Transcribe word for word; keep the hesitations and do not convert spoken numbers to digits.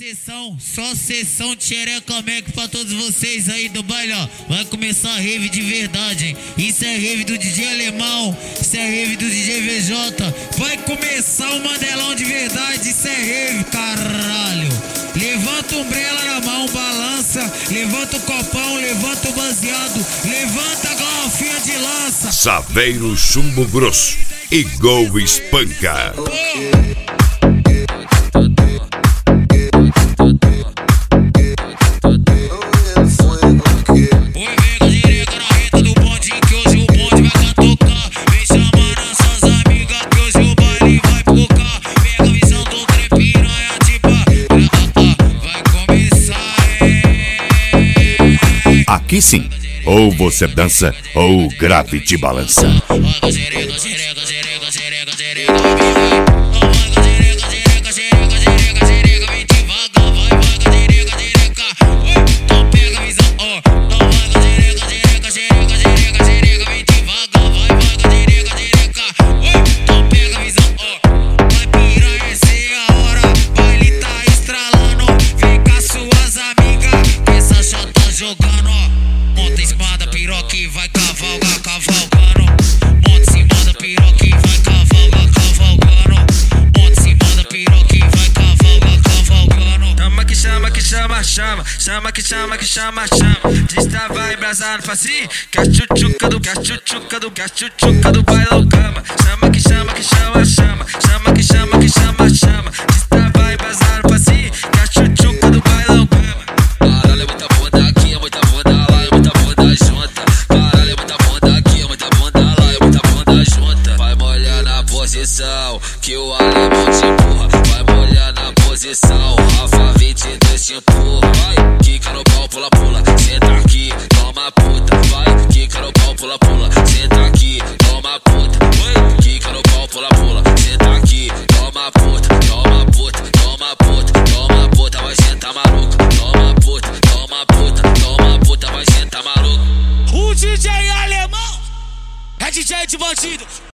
sessão, só sessão tchereca Mac pra todos vocês aí do baile, ó. Vai começar a rave de verdade, hein? Isso é rave do D J Alemão, isso é rave do D J V J. Vai começar o Mandelão de verdade, isso é rave, caralho. Levanta o umbrella na mão, balança, levanta o copão, levanta o baseado, levanta a garrafinha de lança. Saveiro Chumbo Grosso e Gol Espanca. Aqui sim, ou você dança ou o grave te balança. Monta em cima da piroca e vai cavalgar, cavalgando. Monta em cima da piroca e vai cavalgar, cavalgando. Monta em cima da piroca e vai cavalgar, cavalgando. Chama que chama, que chama, chama. Chama que chama, que chama, chama. Destrava embrasado facinho. Que a chuchuca do, que a chuchuca do, que a chuchuca do bailão cama. Chama que chama, que chama, chama. Chama que chama, que chama, chama. Destrava embrasado facinho. Que a chuchuca do bailão cama. Caralho, é muita bunda aqui, é muita bunda lá, é muita bunda junta. Caralho, é muita bunda aqui, é muita bunda lá, é muita bunda junta. Vai molhar na posição que o alemão te empurra. Vai molhar na posição, Rafa vinte e dois te empurra. Vai, quica no pau, pula, pula. Senta aqui, toma puta. Vai, quica no pau, pula, pula. Senta aqui, toma puta. Vai, quica no pau, pula, pula. Senta aqui, toma puta. Toma puta, toma puta, toma puta. Vai sentar maluco. Toma puta, toma puta, toma puta. Vai sentar maluco. O D J Alemão é D J de bandido.